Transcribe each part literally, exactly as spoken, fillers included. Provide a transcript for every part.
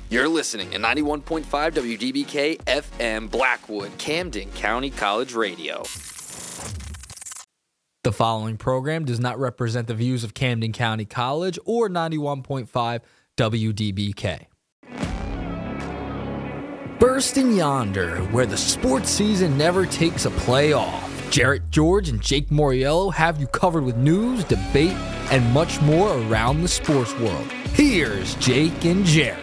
You're listening to ninety-one point five W D B K F M Blackwood, Camden County College Radio. The following program does not represent the views of Camden County College or ninety-one point five W D B K. Bursting yonder, where the sports season never takes a play off, Jarrett George and Jake Moriello have you covered with news, debate, and much more around the sports world. Here's Jake and Jarrett.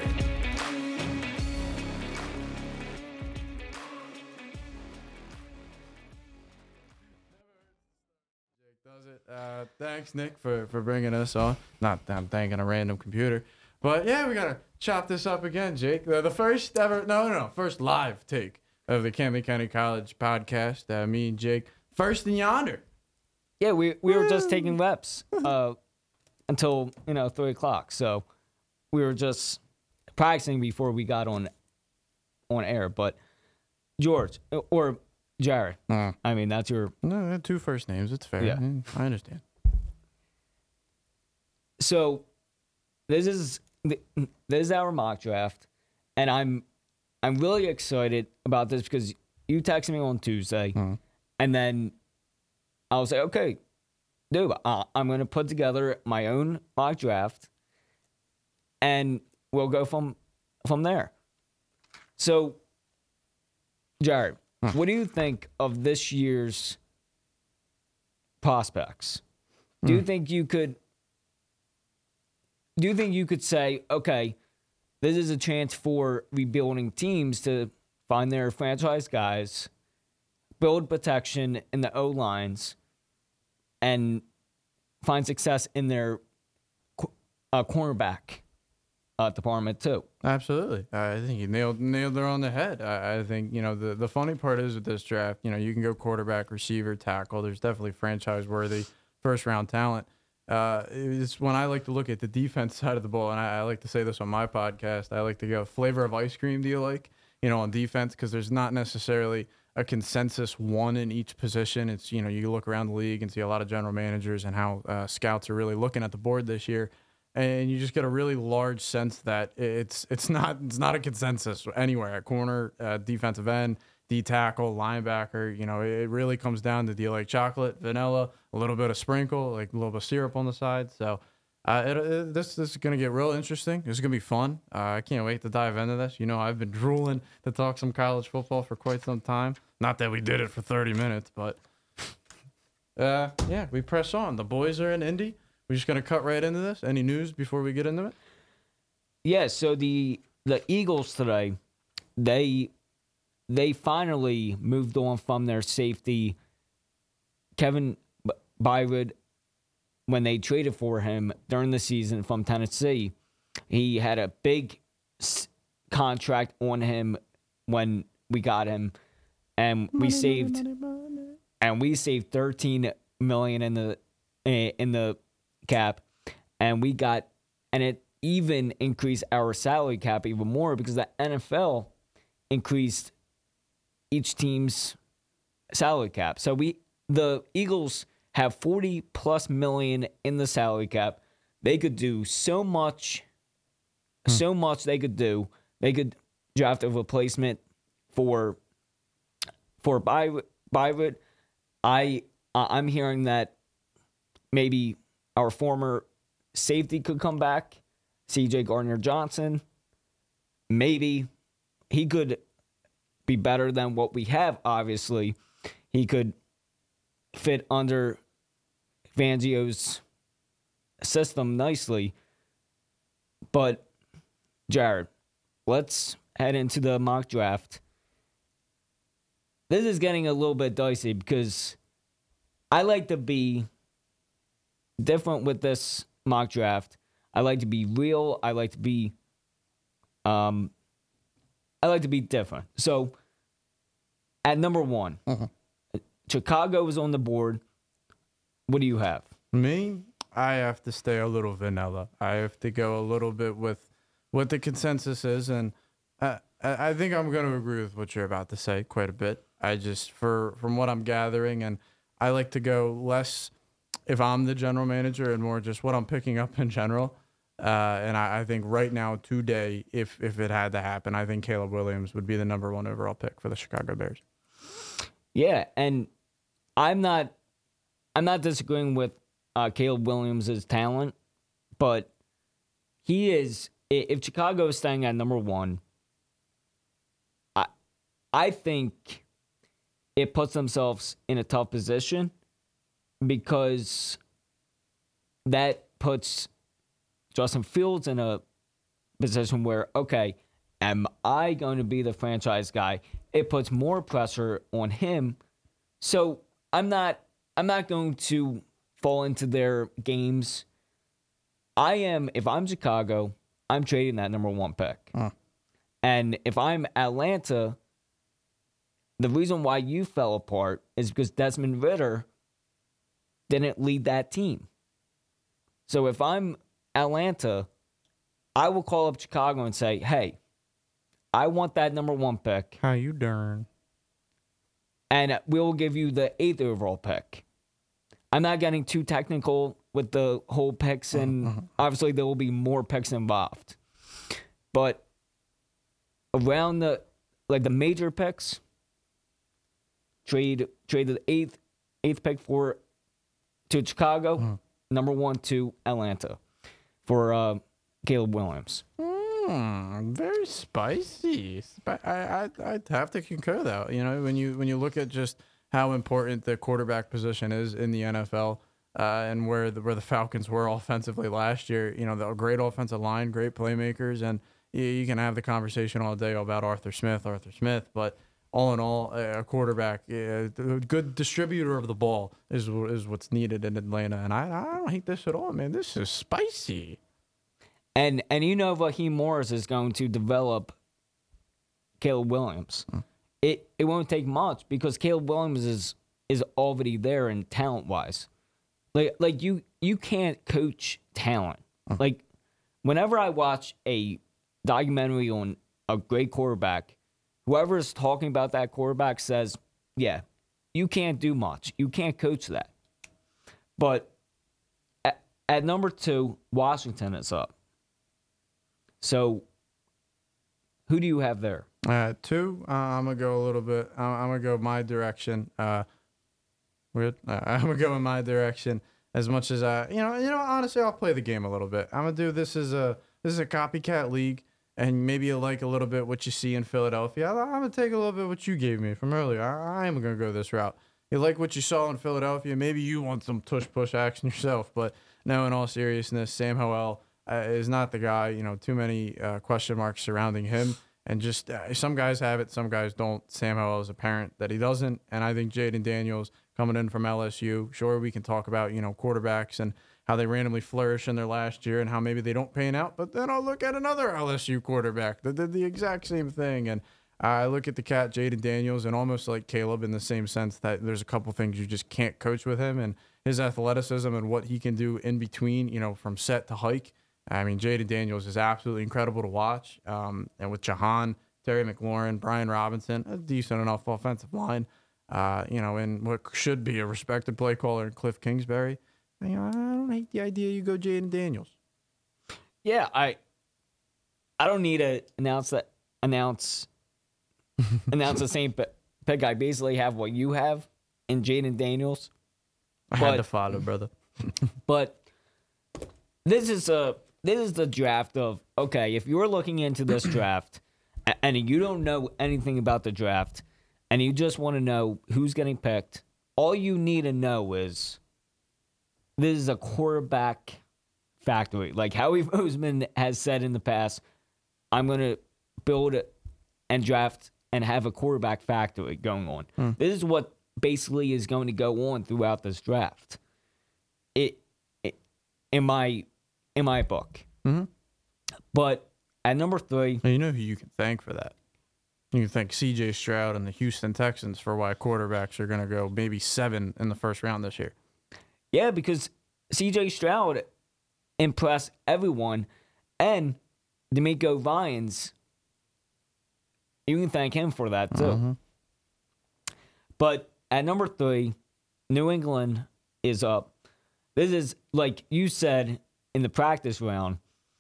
Uh, thanks, Nick, for, for bringing us on. Not that I'm thanking a random computer. But, yeah, we got to chop this up again, Jake. The, the first ever, no, no, no, first live take of the Camden County College podcast. Uh, me and Jake, first and yonder. Yeah, we we were just taking reps uh, until, you know, three o'clock. So we were just practicing before we got on on air. But George, or Jared, Uh, I mean, that's your... no, I had two first names. It's fair. Yeah. I understand. So this is this is our mock draft, and I'm I'm really excited about this because you texted me on Tuesday, Mhm. and then I was like, okay, dude, uh, I'm gonna put together my own mock draft, and we'll go from from there. So, Jared, Huh. what do you think of this year's prospects? Do you Hmm. think you could? Do you think you could say, okay, this is a chance for rebuilding teams to find their franchise guys, build protection in the O lines, and find success in their qu- uh, cornerback uh, department too? Absolutely. I think you nailed nailed it on the head. I, I think, you know, the, the funny part is with this draft, you know, you can go quarterback, receiver, tackle. There's definitely franchise-worthy first-round talent. Uh, it's when I like to look at the defense side of the ball, and I, I like to say this on my podcast, I like to go, flavor of ice cream do you like, you know, on defense, because there's not necessarily a consensus one in each position. It's, you know, you look around the league and see a lot of general managers and how uh, scouts are really looking at the board this year, and you just get a really large sense that it's it's not it's not a consensus anywhere at corner, uh, defensive end, D tackle, linebacker. You know, it really comes down to, do you like chocolate, vanilla, a little bit of sprinkle, like a little bit of syrup on the side. So uh, it, it, this, this is going to get real interesting. This is going to be fun. Uh, I can't wait to dive into this. You know, I've been drooling to talk some college football for quite some time. Not that we did it for thirty minutes, but uh, yeah, we press on. The boys are in Indy. We're just going to cut right into this. Any news before we get into it? Yeah, so the the Eagles today, they they finally moved on from their safety, Kevin B- Bywood, when they traded for him during the season from Tennessee. He had a big s- contract on him when we got him, and we Money, saved money, money, money. and we saved thirteen million in the in the cap, and we got and it even increased our salary cap even more because the N F L increased each team's salary cap. So we the Eagles have forty plus million in the salary cap. They could do so much, Hmm. so much they could do. They could draft a replacement for for Bywood. Bywood. I uh, I'm hearing that maybe our former safety could come back, C J Gardner-Johnson. Maybe he could be better than what we have, obviously. He could fit under Fangio's system nicely. But, Jared, let's head into the mock draft. This is getting a little bit dicey because I like to be different with this mock draft. I like to be real. I like to be, um, I like to be different. So, at number one, Mhm. Chicago is on the board. What do you have? Me, I have to stay a little vanilla. I have to go a little bit with what the consensus is, and I, I I think I'm going to agree with what you're about to say quite a bit. I just, for from what I'm gathering, and I like to go less if I'm the general manager and more just what I'm picking up in general. Uh, and I, I think right now, today, if if it had to happen, I think Caleb Williams would be the number one overall pick for the Chicago Bears. Yeah, and I'm not I'm not disagreeing with uh, Caleb Williams' talent, but he is i- if Chicago is staying at number one, I I think it puts themselves in a tough position because that puts Justin Fields in a position where, okay, am I going to be the franchise guy? It puts more pressure on him. So I'm not I'm not going to fall into their games. I am, if I'm Chicago, I'm trading that number one pick. Huh. And if I'm Atlanta, the reason why you fell apart is because Desmond Ridder didn't lead that team. So if I'm Atlanta, I will call up Chicago and say, hey, I want that number one pick, How you darn? and we'll give you the eighth overall pick. I'm not getting too technical with the whole picks, and obviously there will be more picks involved. But around the like the major picks, trade trade the eighth eighth pick for to Chicago, Mm. number one to Atlanta for uh, Caleb Williams. Mm, very spicy. Spi- I, I I'd have to concur though. You know, when you when you look at just how important the quarterback position is in the N F L, uh, and where the where the Falcons were offensively last year. You know, the great offensive line, great playmakers, and you, you can have the conversation all day about Arthur Smith, Arthur Smith, but all in all, a quarterback, a good distributor of the ball is is what's needed in Atlanta. And I I don't hate this at all, man. This is spicy. And and you know Raheem Morris is going to develop Caleb Williams. Hmm. It it won't take much because Caleb Williams is is already there in talent wise. Like like you you can't coach talent. Hmm. Like whenever I watch a documentary on a great quarterback, whoever is talking about that quarterback says, yeah, you can't do much. You can't coach that. But at, at number two, Washington is up. So, who do you have there? Uh, two, uh, I'm gonna go a little bit. I'm, I'm gonna go my direction. Uh, weird. Uh, I'm gonna go in my direction as much as I, you know, you know. Honestly, I'll play the game a little bit. I'm gonna do this as a this is a copycat league, and maybe you like a little bit what you see in Philadelphia. I, I'm gonna take a little bit what you gave me from earlier. I, I am gonna go this route. You like what you saw in Philadelphia. Maybe you want some tush push action yourself, but no. In all seriousness, Sam Howell uh, is not the guy. You know, too many uh, question marks surrounding him. And just uh, some guys have it, some guys don't. Sam Howell is apparent that he doesn't. And I think Jaden Daniels coming in from L S U. Sure, we can talk about, you know, quarterbacks and how they randomly flourish in their last year and how maybe they don't pan out. But then I'll look at another L S U quarterback that did the exact same thing. And I look at the cat, Jaden Daniels, and almost like Caleb in the same sense that there's a couple things you just can't coach with him. And his athleticism and what he can do in between, you know, from set to hike. I mean, Jaden Daniels is absolutely incredible to watch. Um, and with Jahan, Terry McLaurin, Brian Robinson, a decent enough offensive line, uh, you know, and what should be a respected play caller in Cliff Kingsbury. You know, I don't hate the idea you go Jaden Daniels. Yeah, I I don't need to announce that announce announce the same p- pick. I basically have what you have in Jaden Daniels. I But- had to follow, brother. But this is a this is the draft of, okay, if you're looking into this draft a- and you don't know anything about the draft and you just want to know who's getting picked, all you need to know is this is a quarterback factory. Like Howie Roseman has said in the past, I'm going to build and draft and have a quarterback factory going on. Hmm. This is what basically is going to go on throughout this draft. It, it in my in my book. Mhm. But at number three, You know who you can thank for that? You can thank C J Stroud and the Houston Texans for why quarterbacks are going to go maybe seven in the first round this year. yeah, because C J Stroud impressed everyone, and D'Amico Ryans, you can thank him for that too. Mhm. But at number three, New England is up. This is, like you said in the practice round,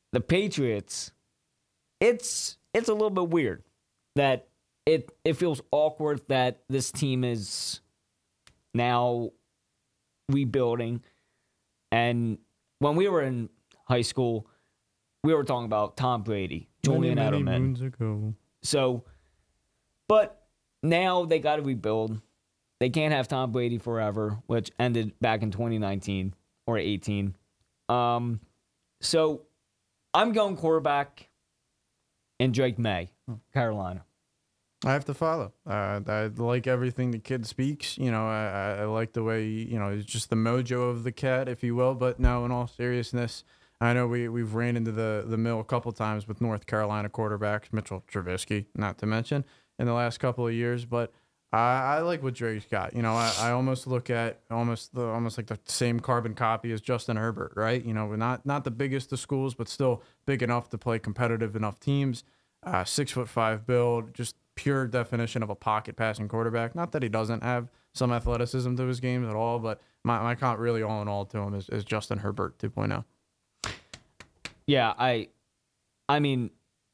the Patriots, it's it's a little bit weird that it it feels awkward that this team is now rebuilding. And when we were in high school, we were talking about Tom Brady, Julian many, many Edelman. moons ago. So, but now they got to rebuild. They can't have Tom Brady forever, which ended back in twenty nineteen or eighteen. Um, so I'm going quarterback and Drake May, Carolina. I have to follow. Uh, I like everything the kid speaks. You know, I, I like the way, you know, it's just the mojo of the cat, if you will. But no, in all seriousness, I know we, we've ran into the, the mill a couple times with North Carolina quarterbacks, Mitchell Trubisky, not to mention, in the last couple of years. But I, I like what Drake's got. You know, I, I almost look at almost the almost like the same carbon copy as Justin Herbert, right? You know, we're not, not the biggest of schools, but still big enough to play competitive enough teams. Uh, six foot five build, just pure definition of a pocket passing quarterback. Not that he doesn't have some athleticism to his games at all, but my, my count really all in all to him is, is Justin Herbert two point oh. Yeah, I I mean,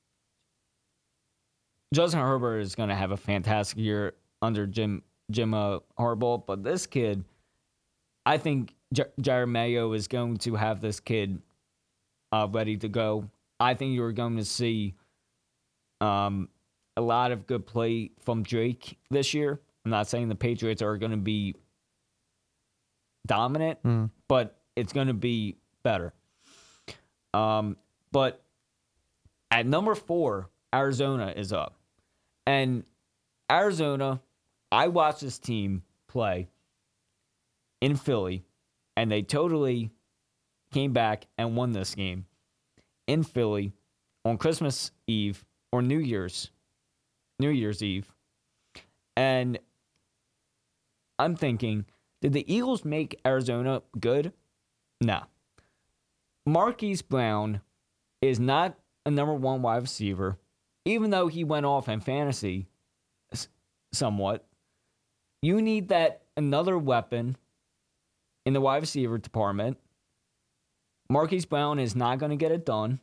Justin Herbert is going to have a fantastic year under Jim Jim uh, Harbaugh, but this kid, I think J- Jared Mayo is going to have this kid uh, ready to go. I think you're going to see um, a lot of good play from Drake this year. I'm not saying the Patriots are going to be dominant, Mm. but it's going to be better. Um, but at number four, Arizona is up. And Arizona, I watched this team play in Philly, and they totally came back and won this game in Philly on Christmas Eve or New Year's, New Year's Eve. And I'm thinking, did the Eagles make Arizona good? No. Marquise Brown is not a number one wide receiver, even though he went off in fantasy somewhat. You need that another weapon in the wide receiver department. Marquise Brown is not going to get it done.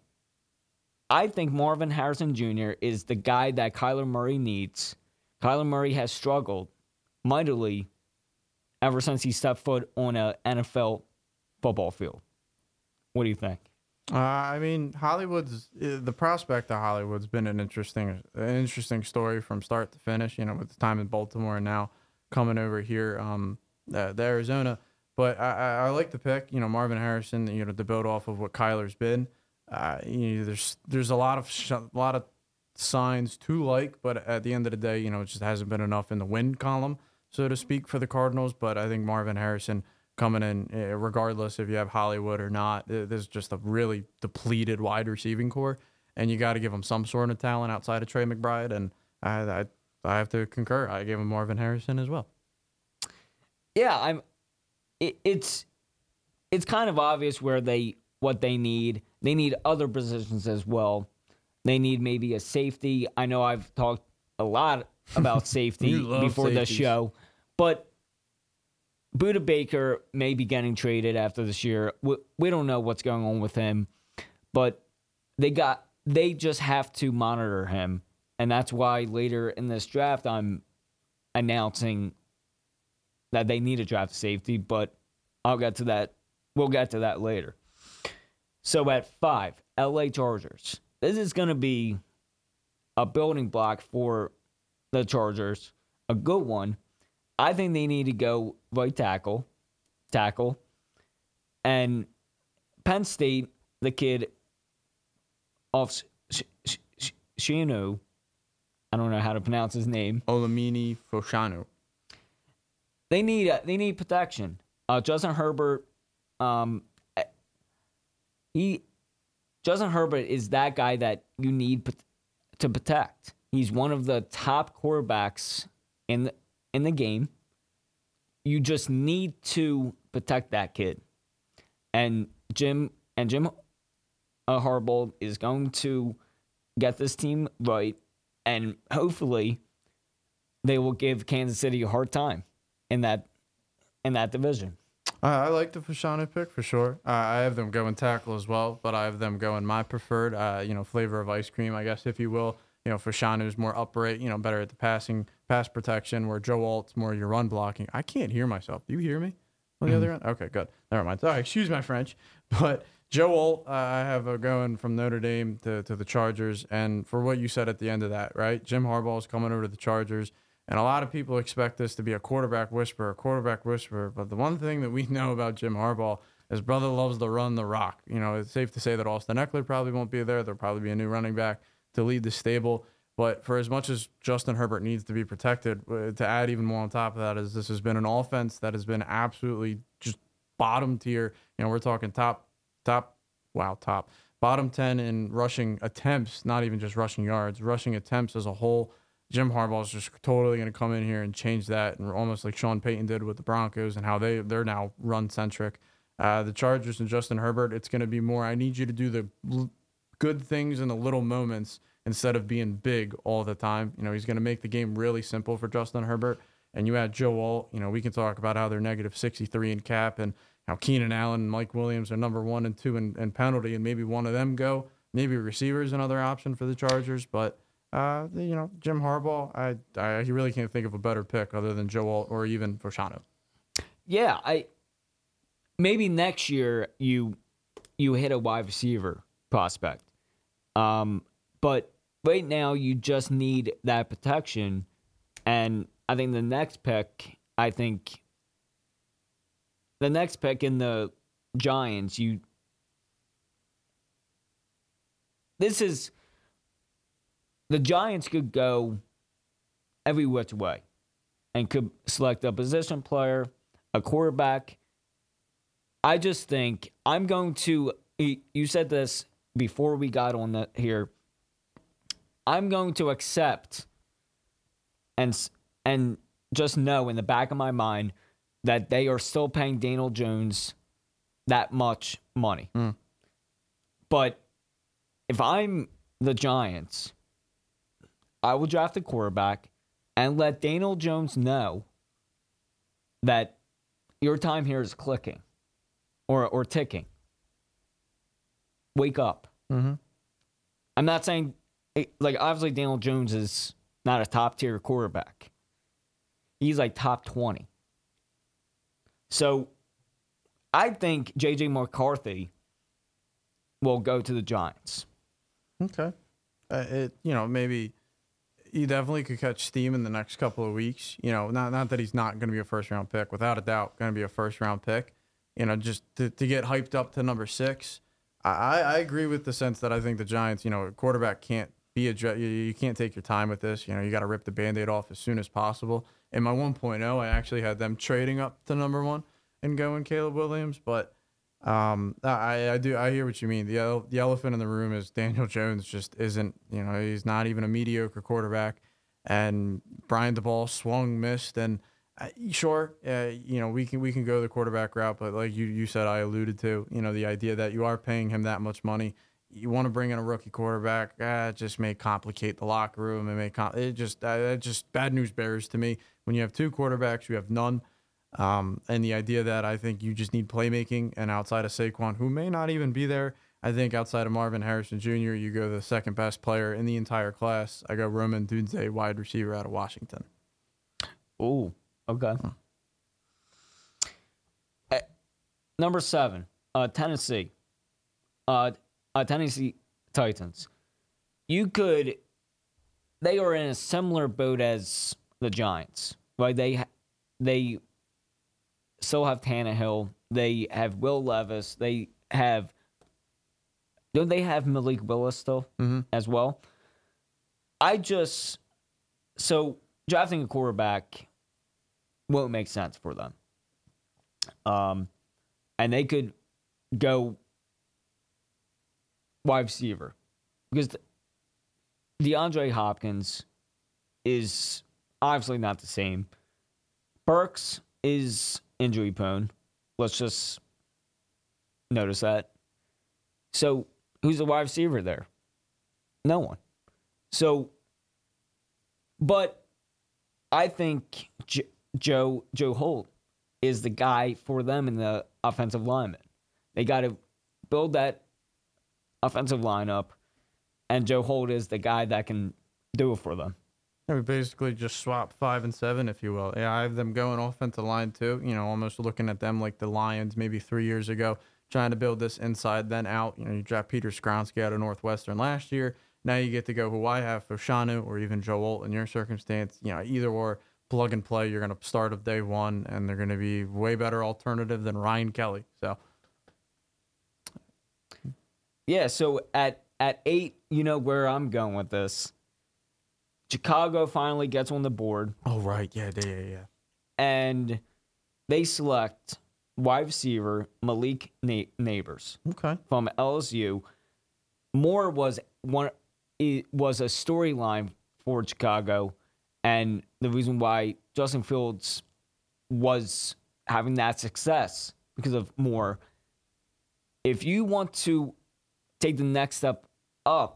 I think Marvin Harrison Junior is the guy that Kyler Murray needs. Kyler Murray has struggled mightily ever since he stepped foot on an N F L football field. What do you think? Uh, I mean, Hollywood's uh, the prospect of Hollywood's been an interesting, an interesting story from start to finish. You know, with the time in Baltimore and now coming over here, um, uh, to Arizona. But I, I, I like the pick. You know, Marvin Harrison. You know, to build off of what Kyler's been. Uh, you know, there's there's a lot of sh- a lot of signs to like, but at the end of the day, you know, it just hasn't been enough in the win column, so to speak, for the Cardinals. But I think Marvin Harrison coming in, regardless if you have Hollywood or not, there's just a really depleted wide receiving core, and you got to give him some sort of talent outside of Trey McBride. And I, I, I have to concur. I gave him Marvin Harrison as well. Yeah, I'm. It, it's it's kind of obvious where they what they need. They need other positions as well. They need maybe a safety. I know I've talked a lot about safety before safeties. the show, but Budda Baker may be getting traded after this year. We, we don't know what's going on with him, but they got they just have to monitor him, and that's why later in this draft I'm announcing that they need a draft safety. But I'll get to that. We'll get to that later. So at five, L A Chargers. This is going to be a building block for the Chargers, a good one. I think they need to go right tackle, tackle, and Penn State, the kid off Shinu, I don't know how to pronounce his name. Olamini Foshanu. They need uh, they need protection. Uh, Justin Herbert, um, he Justin Herbert is that guy that you need to protect. He's one of the top quarterbacks in the, in the game. You just need to protect that kid. And Jim and Jim uh, Harbaugh is going to get this team right, and hopefully they will give Kansas City a hard time in that in that division. I, I like the Fashanu pick for sure. Uh, I have them going tackle as well, but I have them going my preferred, uh, you know, flavor of ice cream, I guess, if you will. You know, Fashanu is more upright, you know, better at the passing, pass protection, where Joe Alt's more your run blocking. I can't hear myself. Do you hear me on the mm-hmm. other end? Okay, good. Never mind. Sorry, excuse my French. But Joe Alt, uh, I have uh, going from Notre Dame to, to the Chargers. And for what you said at the end of that, right? Jim Harbaugh is coming over to the Chargers. And a lot of people expect this to be a quarterback whisperer, a quarterback whisperer. But the one thing that we know about Jim Harbaugh, his brother loves to run the rock. You know, it's safe to say that Austin Eckler probably won't be there. There'll probably be a new running back to lead the stable. But for as much as Justin Herbert needs to be protected, to add even more on top of that is this has been an offense that has been absolutely just bottom tier. You know, we're talking top, top, wow, top, bottom ten in rushing attempts, not even just rushing yards, rushing attempts as a whole. Jim Harbaugh is just totally going to come in here and change that, and almost like Sean Payton did with the Broncos and how they, they're now run-centric. Uh, the Chargers and Justin Herbert, it's going to be more, I need you to do the l- good things in the little moments instead of being big all the time. You know, he's going to make the game really simple for Justin Herbert. And you add Joe Alt, you know, we can talk about how they're negative sixty-three in cap and how Keenan Allen and Mike Williams are number one and two in, in penalty, and maybe one of them go. Maybe receiver is another option for the Chargers. But, uh, you know, Jim Harbaugh, I, I really can't think of a better pick other than Joe Alt or even Fashanu. Yeah, I maybe next year you you hit a wide receiver prospect. Um, but right now, you just need that protection. And I think the next pick, I think the next pick in the Giants, you. This is. The Giants could go every which way and could select a position player, a quarterback. I just think I'm going to. You said this before we got on the, here. I'm going to accept and and just know in the back of my mind that they are still paying Daniel Jones that much money. Mm. But if I'm the Giants, I will draft a quarterback and let Daniel Jones know that your time here is clicking or or ticking. Wake up. Mm-hmm. I'm not saying... Like, obviously, Daniel Jones is not a top-tier quarterback. He's, like, top twenty. So, I think J J McCarthy will go to the Giants. Okay. Uh, it you know, maybe he definitely could catch steam in the next couple of weeks. You know, not not that he's not going to be a first-round pick. Without a doubt, going to be a first-round pick. You know, just to, to get hyped up to number six. I, I agree with the sense that I think the Giants, you know, quarterback can't Be a, you can't take your time with this. You know, you got to rip the Band-Aid off as soon as possible. In my one point oh, I actually had them trading up to number one and going Caleb Williams. But um, I, I do I hear what you mean. The ele- the elephant in the room is Daniel Jones just isn't. You know, he's not even a mediocre quarterback. And Brian DeBall swung, missed, and uh, sure, uh, you know, we can we can go the quarterback route. But like you you said, I alluded to, you know, the idea that you are paying him that much money. You want to bring in a rookie quarterback, uh, it just may complicate the locker room. It may com- it just uh, it just bad news bears to me. When you have two quarterbacks, you have none. Um, and the idea that I think you just need playmaking, and outside of Saquon, who may not even be there, I think outside of Marvin Harrison Junior, you go the second best player in the entire class. I go Roman Dunze, wide receiver out of Washington. Oh, okay. Hmm. Uh, number seven, uh, Tennessee. Uh, Uh, Tennessee Titans. You could, they are in a similar boat as the Giants. Right? They they still have Tannehill. They have Will Levis. They have, don't they have Malik Willis still mm-hmm. as well? I just, so drafting a quarterback won't make sense for them. Um, and they could go wide receiver, because the, DeAndre Hopkins is obviously not the same. Burks is injury prone. Let's just notice that. So who's the wide receiver there? No one. So, but I think J- Joe Joe Holt is the guy for them in the offensive lineman. They got to build that offensive line up, and Joe Holt is the guy that can do it for them. Yeah, we basically just swap five and seven, if you will. Yeah, I have them going offensive line too. You know, almost looking at them like the Lions maybe three years ago, trying to build this inside then out. You know, you draft Peter Skronsky out of Northwestern last year. Now you get to go who I have, Fashanu or even Joe Holt in your circumstance. You know, either or, plug and play. You're going to start of day one, and they're going to be way better alternative than Ryan Kelly. So, yeah. So at at eight, you know where I'm going with this. Chicago finally gets on the board. Oh right, yeah, yeah, yeah, yeah. And they select wide receiver Malik Na- Neighbors. Okay. From L S U. Moore was one. It was a storyline for Chicago, and the reason why Justin Fields was having that success because of Moore. If you want to take the next step up,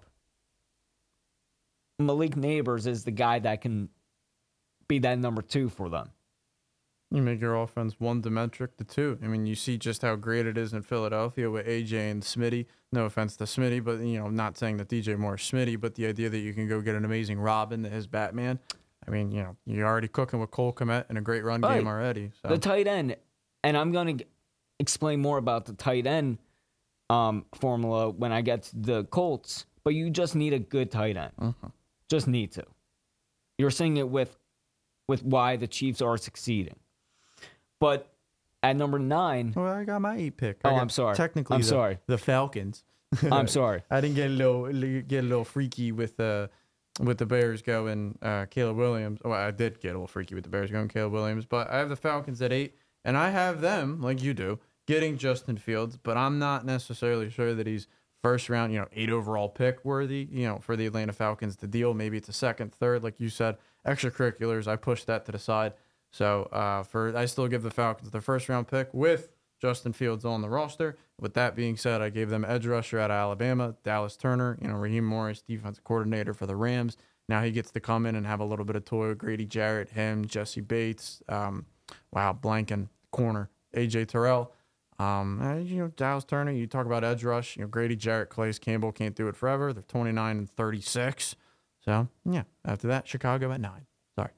Malik Neighbors is the guy that can be that number two for them. You make your offense one-dimensional to two. I mean, you see just how great it is in Philadelphia with A J and Smitty. No offense to Smitty, but, you know, not saying that D J Moore is Smitty, but the idea that you can go get an amazing Robin that is Batman. I mean, you know, you're already cooking with Cole Kmet and a great run right. game already. So. The tight end, and I'm going to explain more about the tight end um, formula when I get to the Colts, but you just need a good tight end. Uh-huh. Just need to. You're seeing it with with why the Chiefs are succeeding. But at number nine... Well, I got my eight pick. Oh, I got I'm sorry. Technically, I'm the, sorry. the Falcons. I'm sorry. I didn't get a little get a little freaky with uh, with the Bears going uh, Caleb Williams. Well, I did get a little freaky with the Bears going Caleb Williams, but I have the Falcons at eight, and I have them, like you do, getting Justin Fields, but I'm not necessarily sure that he's first round, you know, eight overall pick worthy, you know, for the Atlanta Falcons to deal. Maybe it's a second, third, like you said. Extracurriculars, I pushed that to the side. So uh, for I still give the Falcons the first round pick with Justin Fields on the roster. With that being said, I gave them edge rusher out of Alabama, Dallas Turner, you know, Raheem Morris, defensive coordinator for the Rams. Now he gets to come in and have a little bit of toy with Grady Jarrett, him, Jesse Bates, um, wow, blanking corner, A J Terrell. Um, and, you know, Dallas Turner, you talk about edge rush, you know, Grady Jarrett, Calais Campbell can't do it forever. They're twenty-nine and thirty-six. So, yeah, after that, Chicago at nine. Sorry.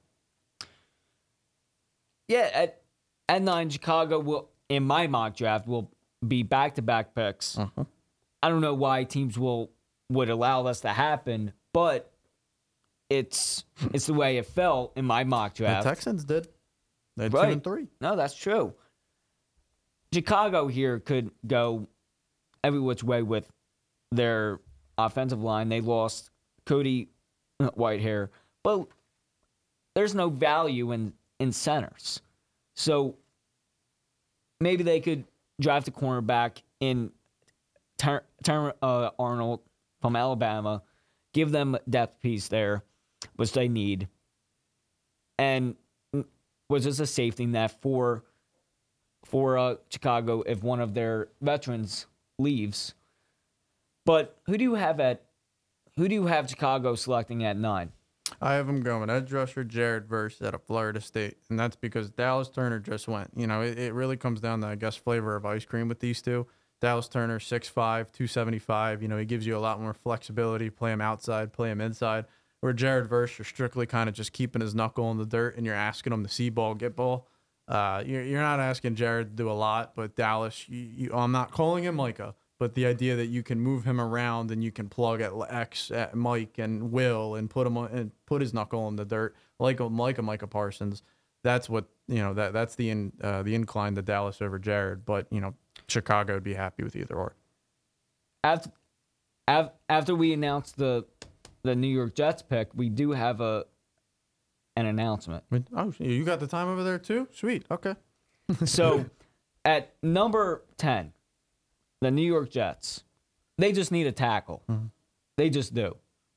Yeah, at, at nine, Chicago will, in my mock draft, will be back-to-back picks. Uh-huh. I don't know why teams will would allow this to happen, but it's it's the way it felt in my mock draft. The Texans did. They had Right. two and three. No, that's true. Chicago here could go every which way with their offensive line. They lost Cody Whitehair, but there's no value in, in centers. So maybe they could draft a cornerback in Ter- Ter- uh, Arnold from Alabama, give them depth piece there, which they need, and was just a safety net for for uh, Chicago if one of their veterans leaves. But who do you have at who do you have Chicago selecting at nine? I have them going edge rusher Jared Verse out of Florida State, and that's because Dallas Turner just went. You know, it, it really comes down to, I guess, flavor of ice cream with these two. Dallas Turner, six five, two seventy-five. You know, he gives you a lot more flexibility. Play him outside, play him inside. Where Jared Verse, you're strictly kind of just keeping his knuckle in the dirt, and you're asking him to see ball, get ball. Uh, you're, you're not asking Jared to do a lot, but Dallas, you, you, I'm not calling him Micah, but the idea that you can move him around and you can plug at X, at Mike and Will, and put him on, and put his knuckle in the dirt like a like a Micah Parsons. That's what you know. That that's the in, uh, the incline to Dallas over Jared. But you know, Chicago would be happy with either or. After after we announced the the New York Jets pick, we do have a an announcement. Oh, you got the time over there too? Sweet. Okay. So at number ten, the New York Jets, they just need a tackle. Mm-hmm. They just do.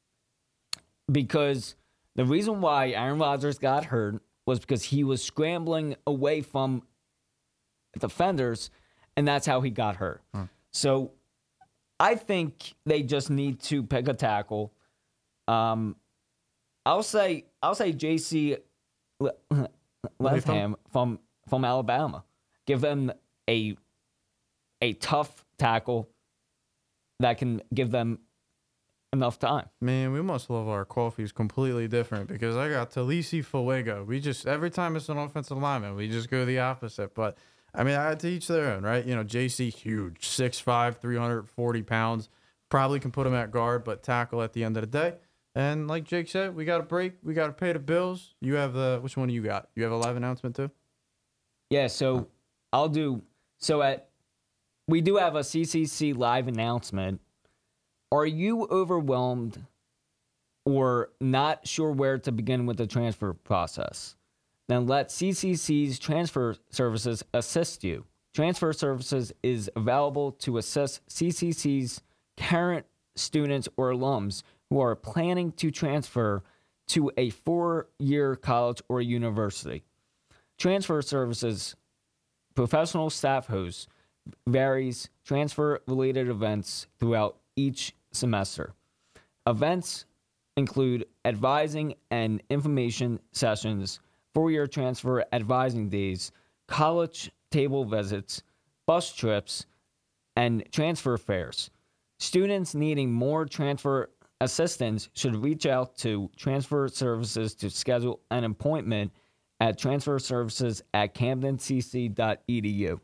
Because the reason why Aaron Rodgers got hurt was because he was scrambling away from defenders, and that's how he got hurt. Hmm. So I think they just need to pick a tackle. Um, I'll say I'll say J C Latham from from Alabama. Give them a a tough tackle that can give them enough time. Man, we must love our coffees completely different because I got Talisi Fuego. We just, every time it's an offensive lineman, we just go the opposite. But, I mean, I had to each their own, right? You know, J C, huge, six five, three hundred forty pounds. Probably can put him at guard, but tackle at the end of the day. And like Jake said, we got to break. We got to pay the bills. You have the, which one do you got? You have a live announcement too? Yeah, so I'll do, so at, we do have a C C C live announcement. Are you overwhelmed or not sure where to begin with the transfer process? Then let C C C's transfer services assist you. Transfer services is available to assist C C C's current students or alums who are planning to transfer to a four-year college or university. Transfer services professional staff hosts varies transfer-related events throughout each semester. Events include advising and information sessions, four-year transfer advising days, college table visits, bus trips, and transfer fairs. Students needing more transfer assistance should reach out to transfer services to schedule an appointment at transfer services at camden c c dot e d u.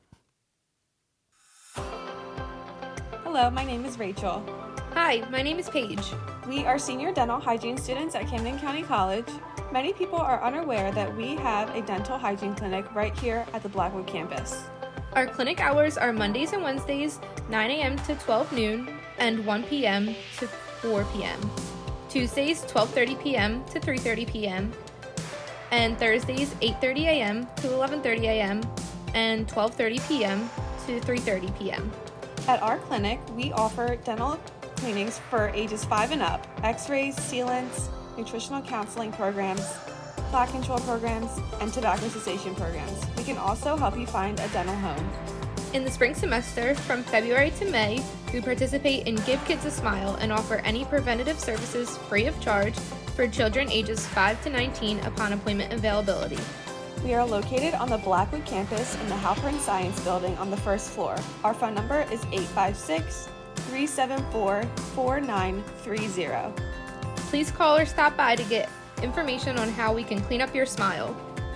Hello, my name is Rachel. Hi, my name is Paige. We are senior dental hygiene students at Camden County College. Many people are unaware that we have a dental hygiene clinic right here at the Blackwood campus. Our clinic hours are Mondays and Wednesdays, nine a.m. to twelve noon and one p.m. to four p.m. Tuesdays, twelve thirty p.m. to three thirty p.m. and Thursdays, eight thirty a.m. to eleven thirty a.m. and twelve thirty p.m. to three thirty p.m. At our clinic, we offer dental cleanings for ages five and up, x-rays, sealants, nutritional counseling programs, plaque control programs, and tobacco cessation programs. We can also help you find a dental home. In the spring semester, from February to May, we participate in Give Kids a Smile and offer any preventative services free of charge for children ages five to nineteen upon appointment availability. We are located on the Blackwood campus in the Halpern Science Building on the first floor. Our phone number is eight five six, three seven four, four nine three zero. Please call or stop by to get information on how we can clean up your smile.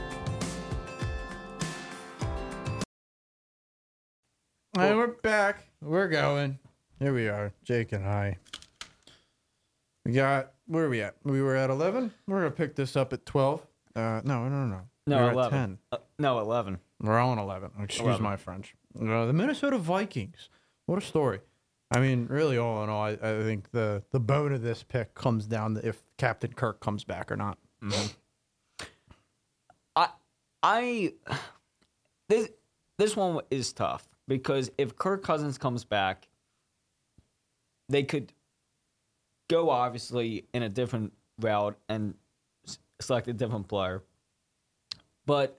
All right, we're back. We're going. Here we are, Jake and I. We got, where are we at? We were at eleven. We're going to pick this up at twelve. Uh, no, no, no. No, we were eleven. At ten. Uh, no, eleven. We're on eleven. Excuse eleven. my French. Uh, the Minnesota Vikings. What a story. I mean, really, all in all, I, I think the, the bone of this pick comes down to if Captain Kirk comes back or not. Mm-hmm. I, I, this, this one is tough because if Kirk Cousins comes back, they could go obviously in a different route and s- select a different player. But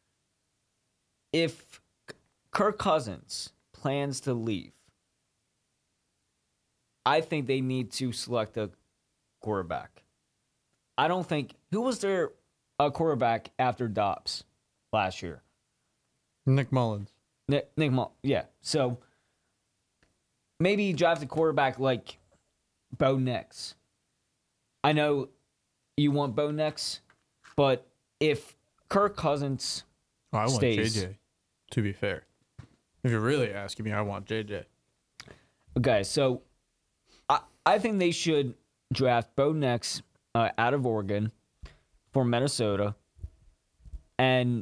if Kirk Cousins plans to leave, I think they need to select a quarterback. I don't think who was their uh, quarterback after Dobbs last year? Nick Mullins. Nick, Nick Mull- yeah. So maybe draft a quarterback like Bo Nix. I know you want Bo Nix, but if Kirk Cousins Oh, I want stays, J J, to be fair. If you're really asking me, I want J J. Okay, so I, I think they should draft Bo Nix uh, out of Oregon for Minnesota, and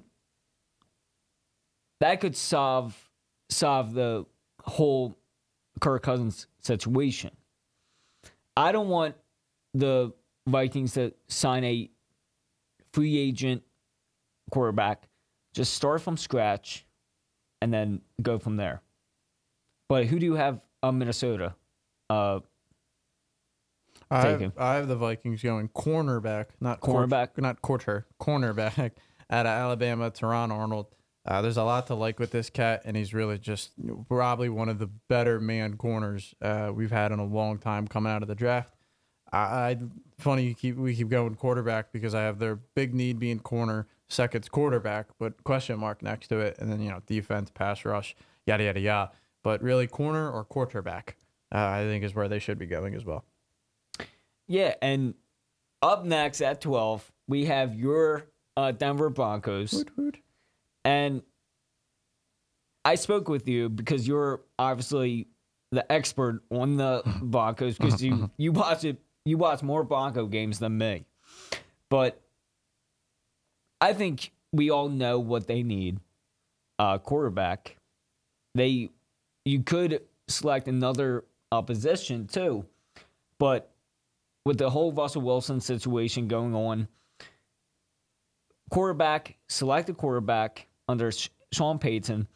that could solve solve the whole Kirk Cousins situation. I don't want the Vikings to sign a free agent quarterback. Just start from scratch and then go from there. But who do you have on Minnesota? Uh, I Take him. have, I have the Vikings going cornerback, not Cornerback? quart- not quarter, cornerback out of Alabama, Teron Arnold. Uh, there's a lot to like with this cat, and he's really just probably one of the better man corners uh, we've had in a long time coming out of the draft. I, I funny you keep we keep going quarterback because I have their big need being corner. Second's quarterback, but question mark next to it. And then, you know, defense, pass rush, yada, yada, yada. But really, corner or quarterback, uh, I think, is where they should be going as well. Yeah, and up next at twelve, we have your uh, Denver Broncos. Hoot, hoot. And I spoke with you because you're obviously the expert on the Broncos because you, you watch it, you watch more Bronco games than me. But I think we all know what they need. Uh, quarterback. They you could select another uh, position too, but with the whole Russell Wilson situation going on, quarterback, select a quarterback under Sean Payton.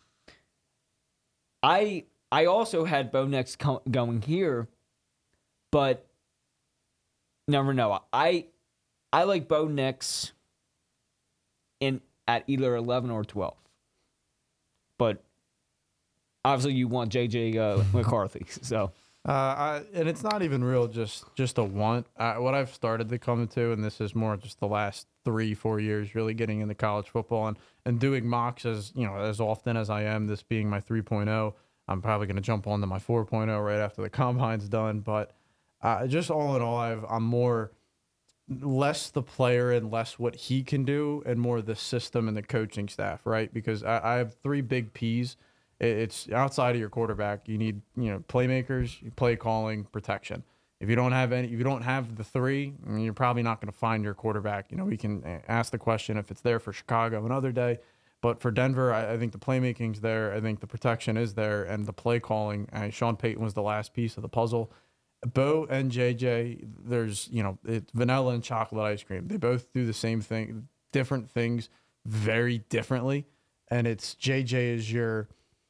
I I also had Bo Nix co- going here, but never know. I I like Bo Nix in at either eleven or twelve, but obviously you want J J uh, McCarthy. So Uh, I, and it's not even real just just a want. Uh, what I've started to come to, and this is more just the last three, four years, really getting into college football and, and doing mocks as, you know, as often as I am, this being my three point oh. I'm probably going to jump onto my four point oh right after the combine's done. But uh, just all in all, I've, I'm more less the player and less what he can do and more the system and the coaching staff, right? Because I, I have three big P's. It's outside of your quarterback. You need, you know, playmakers, play calling, protection. If you don't have any, if you don't have the three, I mean, you're probably not going to find your quarterback. You know, we can ask the question if it's there for Chicago another day, but for Denver, I, I think the playmaking's there. I think the protection is there, and the play calling. Uh, Sean Payton was the last piece of the puzzle. Bo and J J, there's, you know, it's vanilla and chocolate ice cream. They both do the same thing, different things, very differently, and it's J J is your.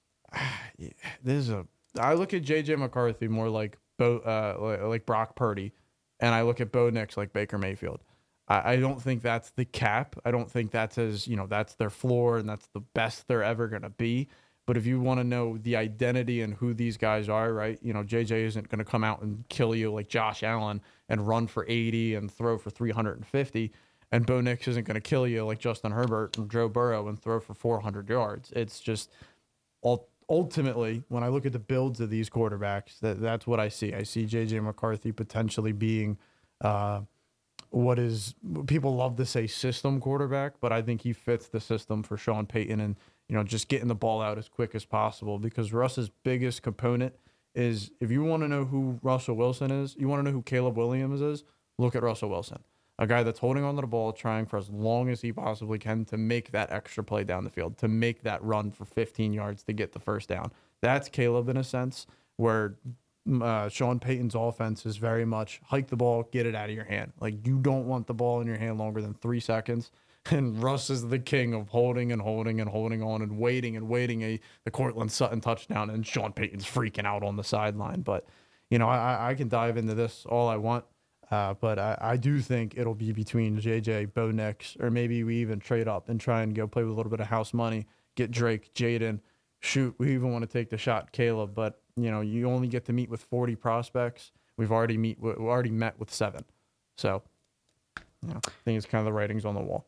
This is a. I look at J J McCarthy more like Bo, uh, like Brock Purdy, and I look at Bo Nix like Baker Mayfield. I, I don't think that's the cap. I don't think that's as, you know, that's their floor and that's the best they're ever gonna be. But if you want to know the identity and who these guys are, right? You know, J J isn't gonna come out and kill you like Josh Allen and run for eighty and throw for three hundred fifty. And Bo Nix isn't gonna kill you like Justin Herbert and Joe Burrow and throw for four hundred yards. It's just all. Ultimately, when I look at the builds of these quarterbacks, that, that's what I see. I see J J McCarthy potentially being uh, what is, people love to say system quarterback, but I think he fits the system for Sean Payton and, you know, just getting the ball out as quick as possible, because Russ's biggest component is, if you want to know who Russell Wilson is, you want to know who Caleb Williams is, look at Russell Wilson. A guy that's holding onto the ball, trying for as long as he possibly can to make that extra play down the field, to make that run for fifteen yards to get the first down. That's Caleb in a sense, where uh, Sean Payton's offense is very much hike the ball, get it out of your hand. Like, you don't want the ball in your hand longer than three seconds. And Russ is the king of holding and holding and holding on and waiting and waiting a the Cortland Sutton touchdown, and Sean Payton's freaking out on the sideline. But, you know, I, I can dive into this all I want. Uh, but I, I do think it'll be between J J, Bo Nix, or maybe we even trade up and try and go play with a little bit of house money, get Drake, Jaden. Shoot, we even want to take the shot, Caleb. But, you know, you only get to meet with forty prospects. We've already meet, we already met with seven. So, you know, I think it's kind of the writings on the wall.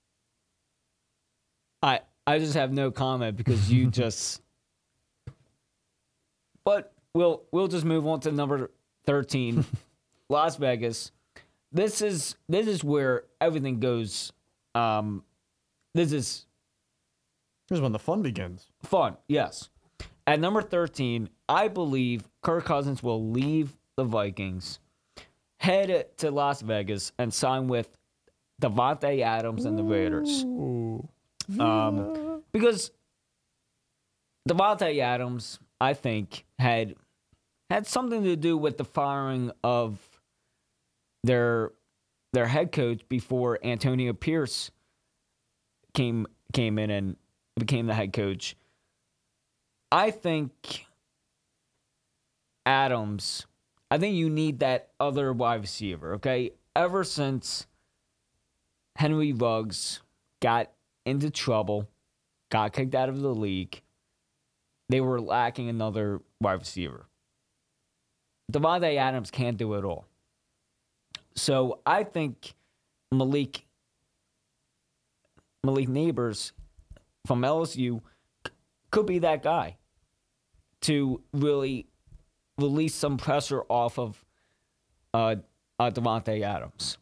I I just have no comment because you just. But we'll we'll just move on to number thirteen. Las Vegas. This is this is where everything goes. Um, this is Here's when the fun begins. fun. Yes. At number thirteen, I believe Kirk Cousins will leave the Vikings, head to Las Vegas, and sign with Davante Adams and the Raiders. Ooh. Um, because Davante Adams, I think, had had something to do with the firing of their their head coach before Antonio Pierce came came in and became the head coach. I think Adams, I think you need that other wide receiver, okay? Ever since Henry Ruggs got into trouble, got kicked out of the league, they were lacking another wide receiver. Davante Adams can't do it all. So I think Malik Malik Neighbors from L S U c- could be that guy to really release some pressure off of uh, uh, Devontae Adams.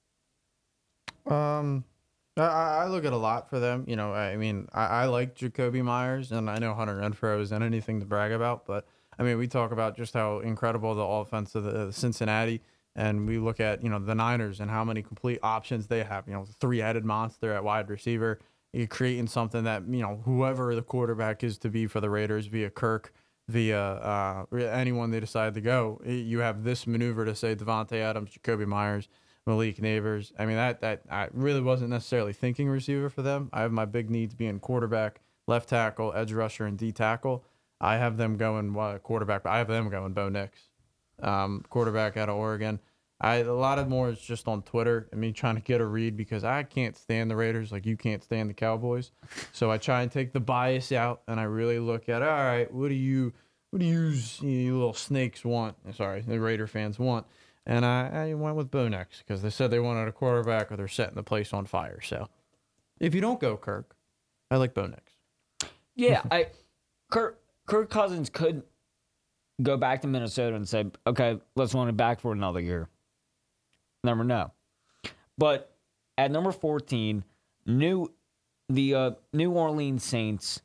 Um, I, I look at a lot for them. You know, I mean, I, I like Jacoby Myers, and I know Hunter Renfrow isn't anything to brag about, but I mean, we talk about just how incredible the offense of the, uh, Cincinnati, and we look at, you know, the Niners and how many complete options they have. You know, three-headed monster at wide receiver. You're creating something that, you know, whoever the quarterback is to be for the Raiders, via Kirk, via uh, anyone they decide to go, you have this maneuver to say Devontae Adams, Jacoby Myers, Malik Neighbors. I mean, that that I really wasn't necessarily thinking receiver for them. I have my big needs being quarterback, left tackle, edge rusher, and D tackle. I have them going uh, quarterback, but I have them going Bo Nix, um, quarterback out of Oregon. I a lot of more is just on Twitter. I mean, trying to get a read because I can't stand the Raiders like you can't stand the Cowboys. So I try and take the bias out, and I really look at, all right, what do you, what do you, you little snakes want? Sorry, the Raider fans want. And I, I went with Bo Nix because they said they wanted a quarterback or they're setting the place on fire. So if you don't go Kirk, I like Bo Nix. Yeah, I Kirk Kirk Cousins could go back to Minnesota and say, okay, let's run it back for another year. Never know. But at number fourteen, new the uh, New Orleans Saints.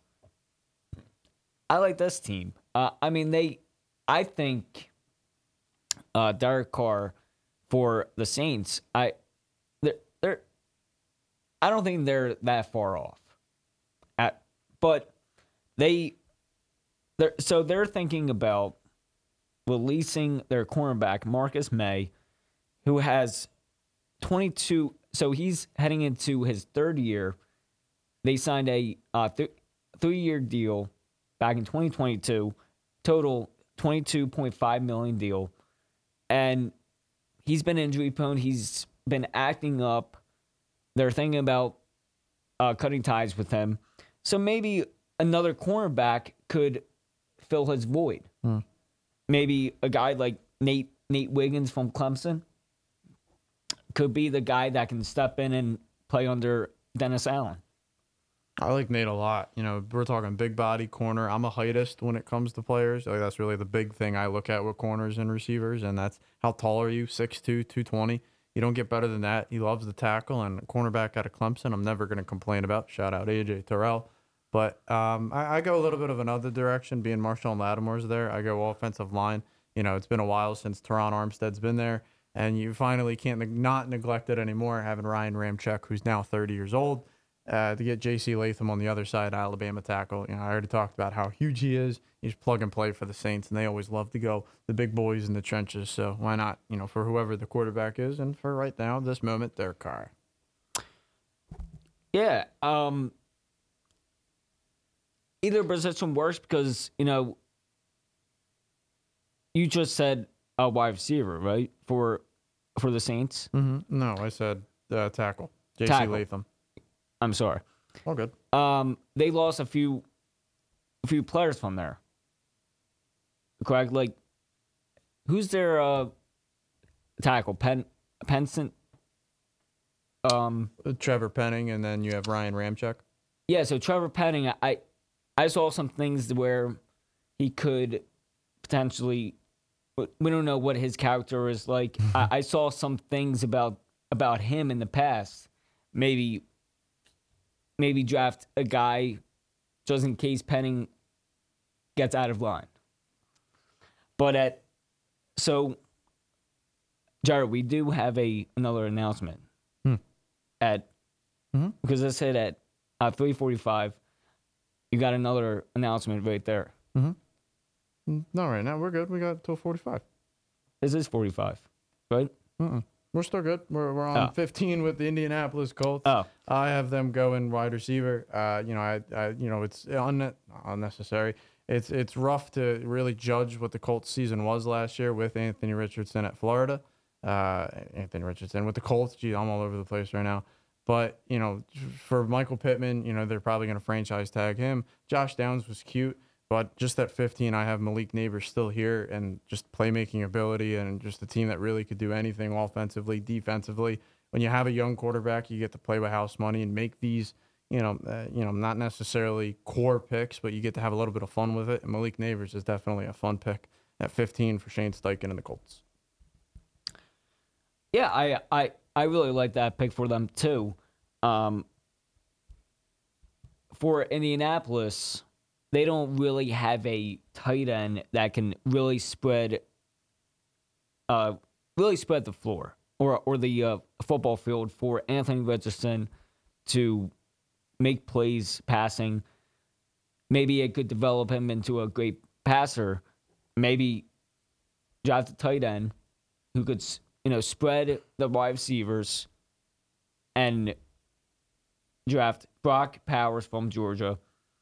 I like this team. Uh, I mean, they. I think uh, Derek Carr for the Saints. I they're, they're I don't think they're that far off. At but they they're so they're thinking about releasing their cornerback Marcus May, who has twenty-two. So he's heading into his third year. They signed a uh, th- three-year deal back in twenty twenty-two, total twenty-two point five million dollars deal. And he's been injury prone. He's been acting up. They're thinking about uh, cutting ties with him. So maybe another cornerback could fill his void. Hmm. Maybe a guy like Nate Nate Wiggins from Clemson could be the guy that can step in and play under Dennis Allen. I like Nate a lot. You know, we're talking big body corner. I'm a heightist when it comes to players. Like, that's really the big thing I look at with corners and receivers, and that's how tall are you? six two, two twenty. You don't get better than that. He loves the tackle, and a cornerback out of Clemson, I'm never going to complain about. Shout out A J Terrell. But um, I, I go a little bit of another direction, being Marshawn Lattimore's there. I go offensive line. You know, it's been a while since Teron Armstead's been there, and you finally can't ne- not neglect it anymore, having Ryan Ramczyk, who's now thirty years old, uh, to get J C Latham on the other side, Alabama tackle. You know, I already talked about how huge he is. He's plug and play for the Saints, and they always love to go the big boys in the trenches. So why not, you know, for whoever the quarterback is, and for right now, this moment, Derek Carr. Yeah. Um, either position works because, you know, you just said a wide receiver, right? For for the Saints? Mm-hmm. No, I said uh, tackle. J C Tackle. Latham. I'm sorry. All good. Um, they lost a few a few players from there. Correct? Like, who's their uh, tackle? Pen Penson? Um, Uh, Trevor Penning, and then you have Ryan Ramczyk. yeah, so Trevor Penning, I I saw some things where he could potentially, we don't know what his character is like. I, I saw some things about about him in the past. Maybe maybe draft a guy just in case Penning gets out of line. But at so Jared, we do have a another announcement Hmm. at Mhm. because I said at uh, three forty-five. You got another announcement right there. Mm, No, right now we're good. We got till forty-five. This is forty-five, right? Mm-mm. We're still good. We're we're on Oh. fifteen with the Indianapolis Colts. Oh. I have them going wide receiver. Uh, you know, I, I you know, it's un- unnecessary. It's it's rough to really judge what the Colts season was last year with Anthony Richardson at Florida. Uh, Anthony Richardson with the Colts. Gee, I'm all over the place right now. But, you know, for Michael Pittman, you know, they're probably going to franchise tag him. Josh Downs was cute, but just at fifteen, I have Malik Neighbors still here, and just playmaking ability and just a team that really could do anything offensively, defensively. When you have a young quarterback, you get to play with house money and make these, you know, uh, you know, not necessarily core picks, but you get to have a little bit of fun with it. And Malik Neighbors is definitely a fun pick at fifteen for Shane Steichen and the Colts. Yeah, I I I really like that pick for them too. Um, for Indianapolis, they don't really have a tight end that can really spread, uh, really spread the floor or or the uh, football field for Anthony Richardson to make plays passing. Maybe it could develop him into a great passer. Maybe draft a tight end who could, you know, spread the wide receivers and draft Brock Powers from Georgia.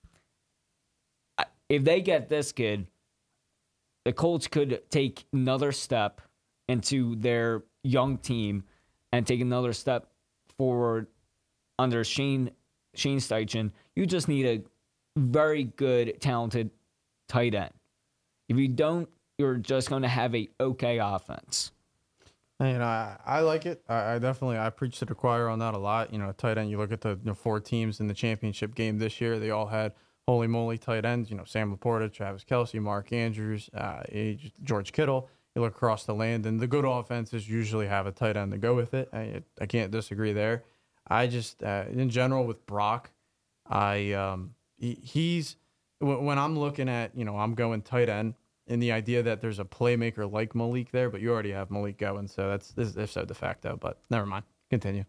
If they get this kid, the Colts could take another step into their young team and take another step forward under Shane Shane Steichen. You just need a very good, talented tight end. If you don't, you're just going to have a okay offense. And I, I like it. I, I definitely I preach to the choir on that a lot. You know, tight end. You look at the you know, four teams in the championship game this year. They all had holy moly tight ends. You know, Sam Laporta, Travis Kelce, Mark Andrews, uh, George Kittle. You look across the land, and the good offenses usually have a tight end to go with it. I, I can't disagree there. I just, uh, in general, with Brock, I um, he, he's when I'm looking at, you know, I'm going tight end, and the idea that there's a playmaker like Malik there, but you already have Malik going, so that's this is if so de facto. But never mind. Continue.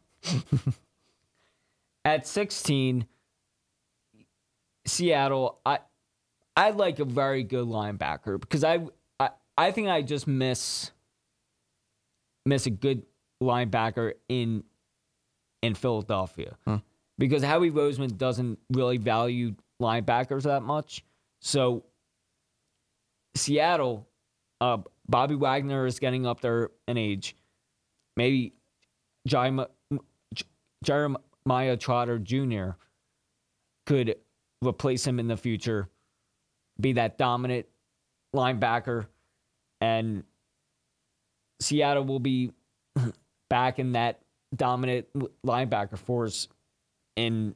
At sixteen, Seattle, I I like a very good linebacker because I I, I think I just miss miss a good linebacker in in Philadelphia. Hmm. Because Howie Roseman doesn't really value linebackers that much. So Seattle, uh, Bobby Wagner is getting up there in age. Maybe Jeremiah Trotter Junior could replace him in the future, be that dominant linebacker, and Seattle will be back in that dominant linebacker force in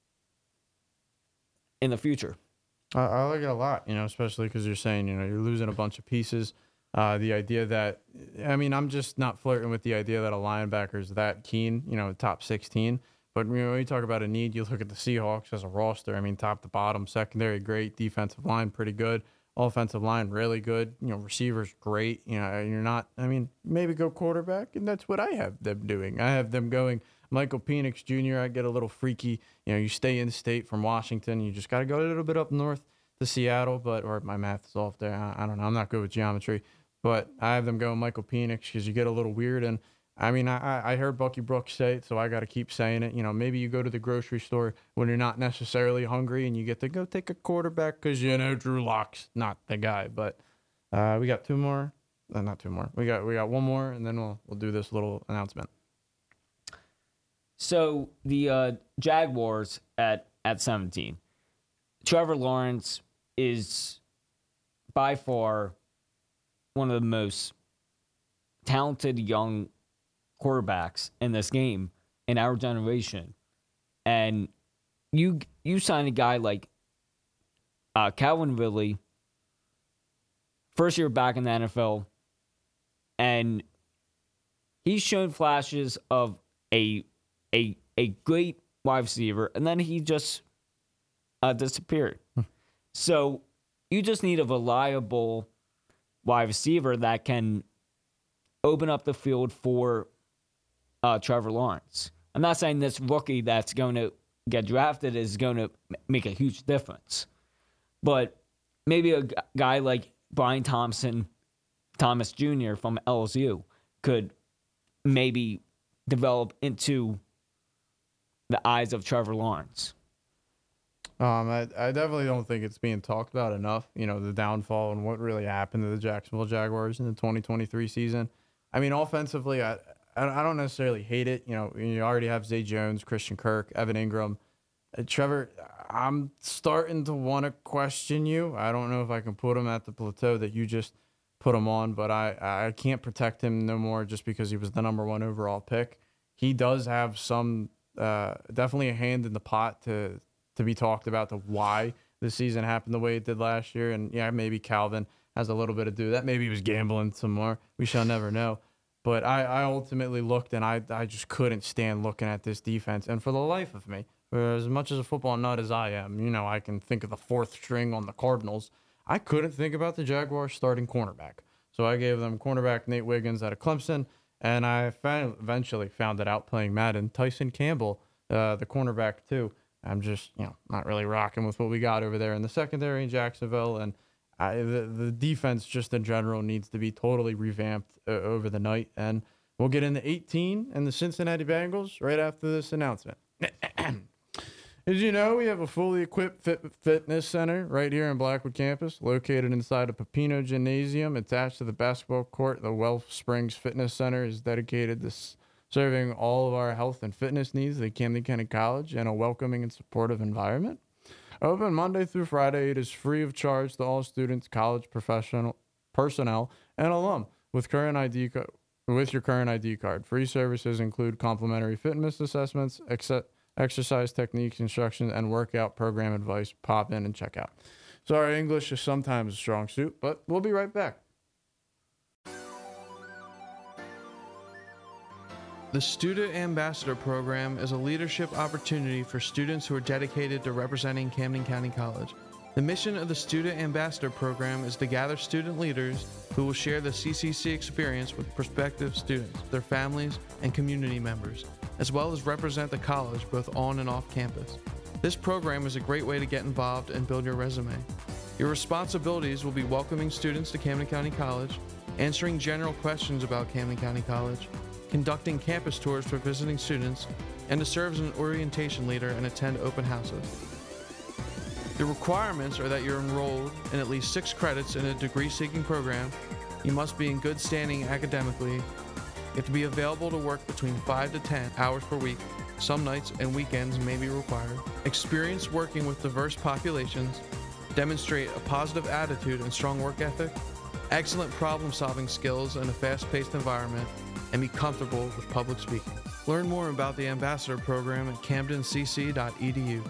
in the future. I, I like it a lot, you know, especially because you're saying, you know, you're losing a bunch of pieces. Uh, the idea that, I mean, I'm just not flirting with the idea that a linebacker is that keen, you know, top sixteen. But, you know, when you talk about a need, you look at the Seahawks as a roster. I mean, top to bottom, secondary, great. Defensive line, pretty good. Offensive line, really good. You know, receivers, great. You know, you're not, I mean, maybe go quarterback, and that's what I have them doing. I have them going Michael Penix Junior I get a little freaky. You know, you stay in state from Washington. You just got to go a little bit up north to Seattle, but, or my math is off there. I, I don't know. I'm not good with geometry. But I have them going Michael Penix because you get a little weird. And, I mean, I, I heard Bucky Brooks say it, so I got to keep saying it. You know, maybe you go to the grocery store when you're not necessarily hungry and you get to go take a quarterback because, you know, Drew Lock's not the guy. But uh, we got two more. Uh, not two more. We got we got one more, and then we'll we'll do this little announcement. So the uh, Jaguars at, at seventeen. Trevor Lawrence is by far one of the most talented young quarterbacks in this game in our generation. And you you sign a guy like uh, Calvin Ridley, first year back in the N F L, and he's shown flashes of a a a great wide receiver, and then he just uh, disappeared. So you just need a reliable wide receiver that can open up the field for uh, Trevor Lawrence. I'm not saying this rookie that's going to get drafted is going to make a huge difference, but maybe a g- guy like Brian Thompson, Thomas Junior from L S U could maybe develop into the eyes of Trevor Lawrence. Um, I, I definitely don't think it's being talked about enough, you know, the downfall and what really happened to the Jacksonville Jaguars in the twenty twenty-three season. I mean, offensively, I I don't necessarily hate it. You know, you already have Zay Jones, Christian Kirk, Evan Ingram. Uh, Trevor, I'm starting to want to question you. I don't know if I can put him at the plateau that you just put him on, but I, I can't protect him no more just because he was the number one overall pick. He does have some uh, definitely a hand in the pot to to be talked about to why the season happened the way it did last year. And yeah, maybe Calvin has a little bit to do with that. Maybe he was gambling some more. We shall never know. But I, I ultimately looked, and I I just couldn't stand looking at this defense. And for the life of me, for as much as a football nut as I am, you know, I can think of the fourth string on the Cardinals. I couldn't think about the Jaguars starting cornerback. So I gave them cornerback Nate Wiggins out of Clemson, and I found, eventually found it out playing Madden. Tyson Campbell, uh, the cornerback too. I'm just, you know, not really rocking with what we got over there in the secondary in Jacksonville, and I, the the defense just in general needs to be totally revamped uh, over the night. And we'll get into eighteen and the Cincinnati Bengals right after this announcement. As you know, we have a fully equipped fit- fitness center right here in Blackwood campus, located inside a Pepino Gymnasium attached to the basketball court. The Wealth Springs Fitness Center is dedicated to s- serving all of our health and fitness needs at Camden County College in a welcoming and supportive environment. Open Monday through Friday, it is free of charge to all students, college professional personnel, and alum with current I D co- with your current I D card. Free services include complimentary fitness assessments, except exercise techniques, instructions, and workout program advice. Pop in and check out. Sorry, English is sometimes a strong suit, but we'll be right back. The Student Ambassador Program is a leadership opportunity for students who are dedicated to representing Camden County College. The mission of the Student Ambassador Program is to gather student leaders who will share the C C C experience with prospective students, their families, and community members, as well as represent the college both on and off campus. This program is a great way to get involved and build your resume. Your responsibilities will be welcoming students to Camden County College, answering general questions about Camden County College, conducting campus tours for visiting students, and to serve as an orientation leader and attend open houses. The requirements are that you're enrolled in at least six credits in a degree-seeking program. You must be in good standing academically. You have to be available to work between five to ten hours per week. Some nights and weekends may be required. Experience working with diverse populations. Demonstrate a positive attitude and strong work ethic. Excellent problem-solving skills in a fast-paced environment. And be comfortable with public speaking. Learn more about the Ambassador Program at camden c c dot e d u.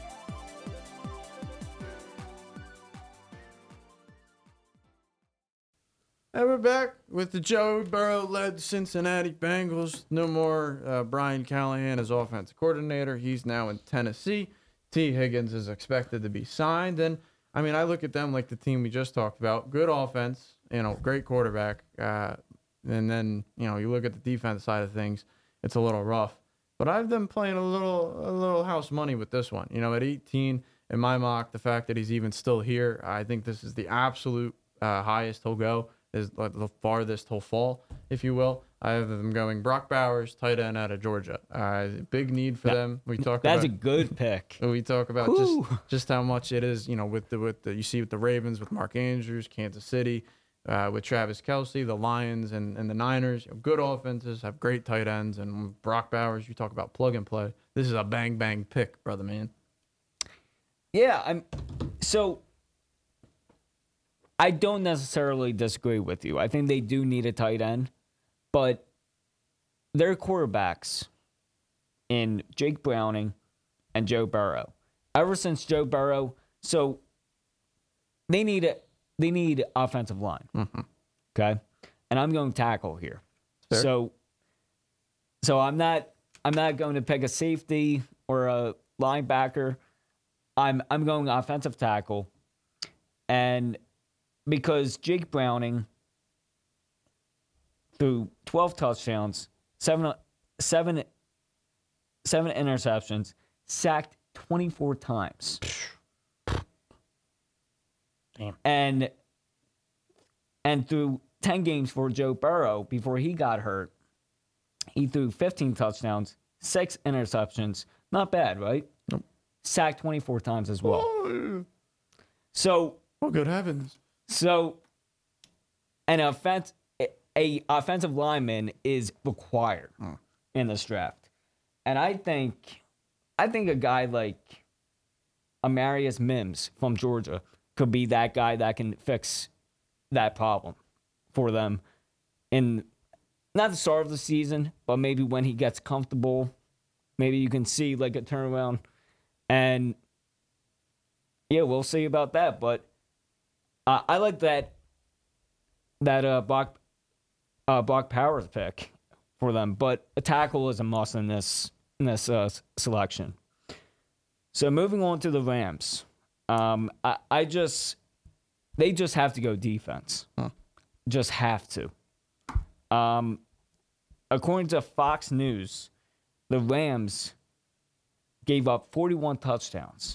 And we're back with the Joe Burrow-led Cincinnati Bengals. No more uh, Brian Callahan as offensive coordinator. He's now in Tennessee. T. Higgins is expected to be signed. And, I mean, I look at them like the team we just talked about. Good offense, you know, great quarterback. Uh, and then, you know, you look at the defense side of things, it's a little rough. But I've been playing a little a little house money with this one. You know, at eighteen, in my mock, the fact that he's even still here, I think this is the absolute uh, highest he'll go. Is the farthest he'll fall, if you will. I have them going Brock Bowers, tight end out of Georgia. Uh, big need for that, them. We talk That's about, a good pick. We talk about Whew. just just how much it is, you know, with the with the you see with the Ravens, with Mark Andrews, Kansas City, uh, with Travis Kelce, the Lions, and, and the Niners. You know, good offenses, have great tight ends, and Brock Bowers. You talk about plug and play. This is a bang bang pick, brother man. Yeah, I'm so. I don't necessarily disagree with you. I think they do need a tight end, but their quarterbacks in Jake Browning and Joe Burrow. Ever since Joe Burrow, so they need a, they need offensive line. Mm-hmm. Okay, and I'm going tackle here. Fair. So, so I'm not I'm not going to pick a safety or a linebacker. I'm I'm going offensive tackle, and because Jake Browning threw twelve touchdowns, seven, seven, seven interceptions, sacked twenty-four times. Damn. And and through ten games for Joe Burrow before he got hurt, he threw fifteen touchdowns, six interceptions. Not bad, right? Nope. Sacked twenty-four times as well. Oh, So oh good heavens. So, an offense, a offensive lineman is required Hmm. in this draft, and I think, I think a guy like Amarius Mims from Georgia could be that guy that can fix that problem for them in not the start of the season, but maybe when he gets comfortable, maybe you can see like a turnaround. And yeah, we'll see about that. But uh, I like that that uh, Brock, uh, Brock Powers pick for them. But a tackle is a must in this in this uh, selection. So moving on to the Rams, um, I, I just they just have to go defense, huh. just have to. Um, according to Fox News, the Rams gave up forty-one touchdowns.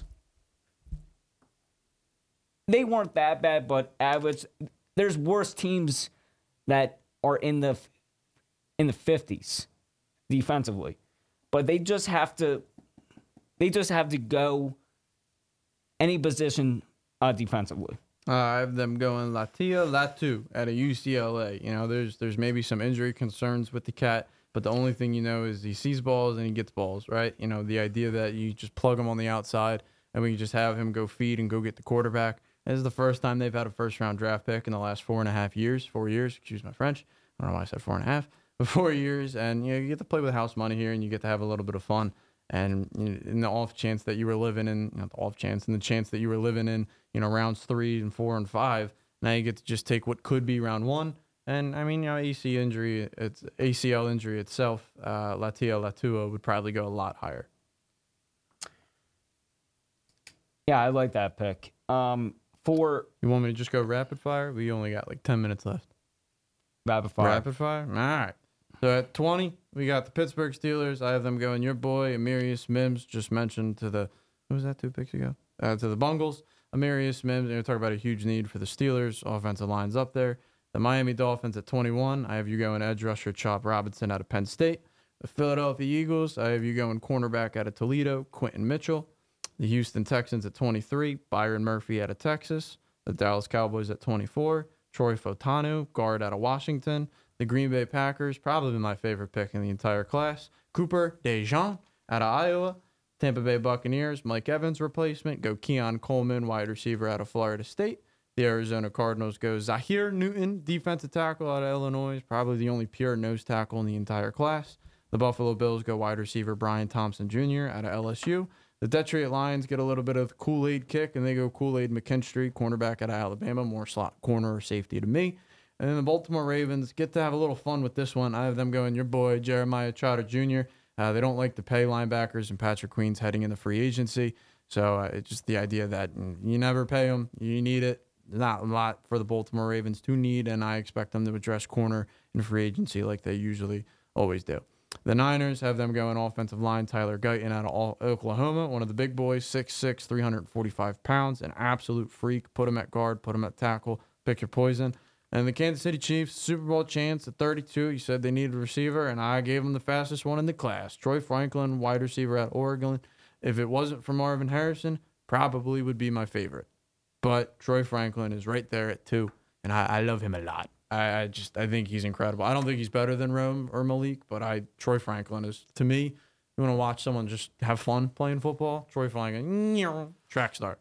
They weren't that bad, but average. There's worse teams that are in the in the fifties defensively, but they just have to. They just have to go any position uh, defensively. Uh, I have them going Latia Latu at a U C L A. You know, there's there's maybe some injury concerns with the cat, but the only thing you know is he sees balls and he gets balls, right? You know, the idea that you just plug him on the outside and we can just have him go feed and go get the quarterback. This is the first time they've had a first-round draft pick in the last four and a half years. Four years, excuse my French. I don't know why I said four and a half. But four years, and you know, you get to play with house money here and you get to have a little bit of fun. And you know, in the off chance that you were living in, not the off chance, in the chance that you were living in, you know, rounds three and four and five, now you get to just take what could be round one. And I mean, you know, A C injury, it's A C L injury itself, uh, Latia Latua would probably go a lot higher. Yeah, I like that pick. Um, for you want me to just go rapid fire? We only got like ten minutes left. Rapid fire. Rapid fire. All right. So at twenty, we got the Pittsburgh Steelers. I have them going. Your boy Amarius Mims just mentioned to the who was that two picks ago? Uh, to the Bungles. Amarius Mims. We're talking about a huge need for the Steelers. Offensive line's up there. The Miami Dolphins at twenty-one. I have you going edge rusher Chop Robinson out of Penn State. The Philadelphia Eagles. I have you going cornerback out of Toledo, Quentin Mitchell. The Houston Texans at twenty-three. Byron Murphy out of Texas. The Dallas Cowboys at twenty-four. Troy Fotanu, guard out of Washington. The Green Bay Packers, probably my favorite pick in the entire class. Cooper DeJean out of Iowa. Tampa Bay Buccaneers, Mike Evans replacement. Go Keon Coleman, wide receiver out of Florida State. The Arizona Cardinals go Zahir Newton, defensive tackle out of Illinois. Probably the only pure nose tackle in the entire class. The Buffalo Bills go wide receiver Brian Thompson Junior out of L S U. The Detroit Lions get a little bit of Kool-Aid kick, and they go Kool-Aid McKinstry, cornerback out of Alabama, more slot corner or safety to me. And then the Baltimore Ravens get to have a little fun with this one. I have them going your boy, Jeremiah Trotter Junior Uh, they don't like to pay linebackers, and Patrick Queen's heading into free agency. So uh, it's just the idea that you never pay them. You need it. Not a lot for the Baltimore Ravens to need, and I expect them to address corner in free agency like they usually always do. The Niners have them going offensive line, Tyler Guyton out of Oklahoma, one of the big boys, six six, three hundred forty-five pounds, an absolute freak. Put him at guard, put him at tackle, pick your poison. And the Kansas City Chiefs, Super Bowl chance at thirty-two. You said they needed a receiver, and I gave them the fastest one in the class. Troy Franklin, wide receiver at Oregon. If it wasn't for Marvin Harrison, probably would be my favorite. But Troy Franklin is right there at two, and I, I love him a lot. I, I just I think he's incredible. I don't think he's better than Rome or Malik, but I Troy Franklin is, to me, you want to watch someone just have fun playing football, Troy Franklin, track star.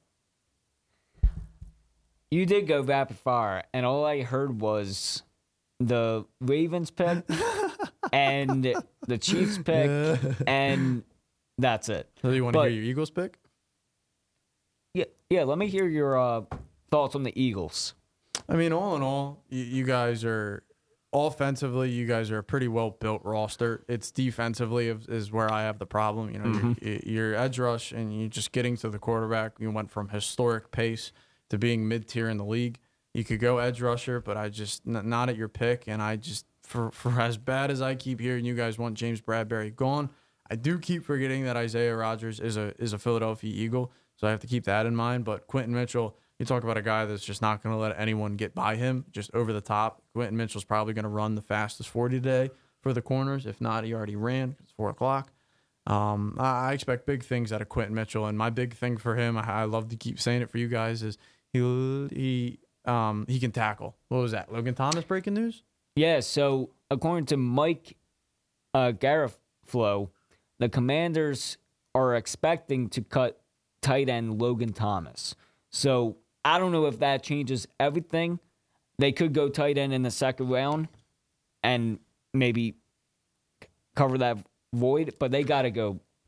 You did go rapid fire, and all I heard was the Ravens pick and the Chiefs pick, and that's it. So you want But- to hear your Eagles pick? Yeah, yeah. Let me hear your uh, thoughts on the Eagles. I mean, all in all, you, you guys are offensively, you guys are a pretty well built roster. It's defensively is, is where I have the problem. You know, Mm-hmm. your, your edge rush and you just getting to the quarterback. You went from historic pace to being mid tier in the league. You could go edge rusher, but I just n- not at your pick. And I just for for as bad as I keep hearing you guys want James Bradbury gone, I do keep forgetting that Isaiah Rodgers is a is a Philadelphia Eagle, so I have to keep that in mind. But Quentin Mitchell. You talk about a guy that's just not going to let anyone get by him, just over the top. Quentin Mitchell's probably going to run the fastest forty today for the corners. If not, he already ran. It's four o'clock. Um, I expect big things out of Quentin Mitchell, and my big thing for him, I, I love to keep saying it for you guys, is he he um he can tackle. What was that? Logan Thomas breaking news? Yeah. So according to Mike uh, Garafolo, the Commanders are expecting to cut tight end Logan Thomas. So I don't know if that changes everything. They could go tight end in the second round and maybe cover that void, but they got to go